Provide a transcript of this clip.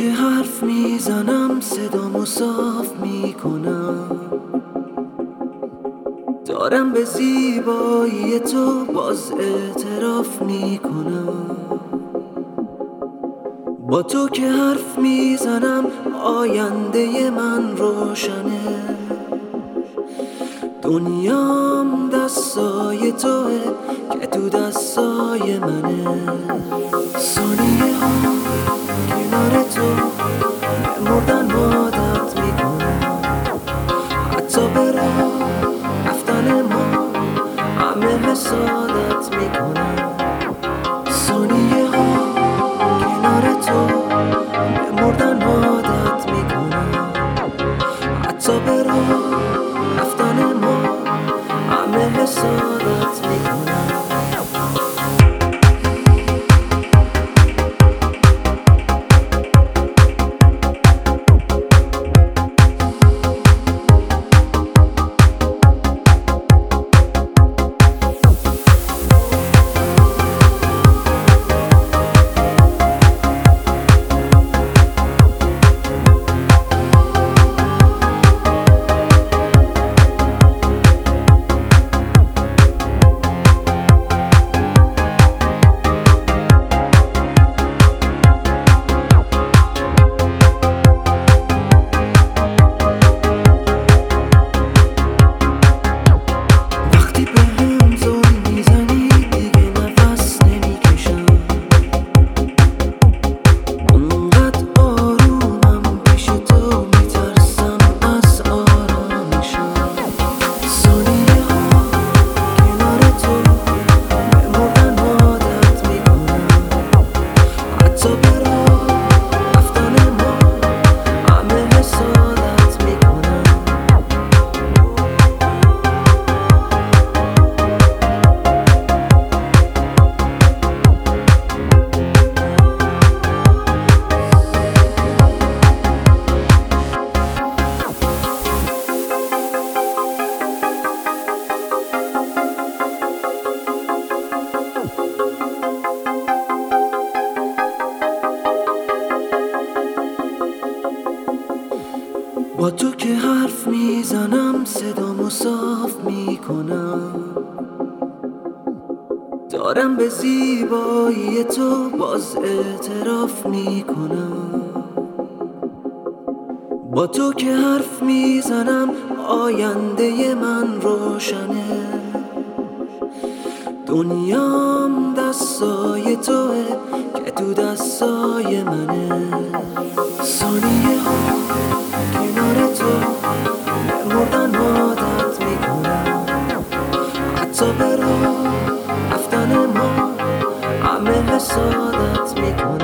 که حرف میزنم صدامو صاف میکنم، دارم به زیبایی تو باز اعتراف میکنم. با تو که حرف میزنم آینده من روشنه، دنیام دستای توه که تو دستای منه. ثانیه ها کنار تو مردن عادت میکنم، حتی به راه رفتن ما همه حسادت میکنم. ثانیه ها کنار تو مردن عادت میکنم، حتی به راه رفتن ما همه حسادت میکنم. با تو که حرف میزنم صدامو صاف میکنم، دارم به زیبایی تو باز اعتراف میکنم. با تو که حرف میزنم آینده من روشنه، دنیام دستای توه که تو دستای منه. ثانیه ها کنار تو مردن عادت میکنم، حتی به راه رفتن ما همه حسادت میکنم.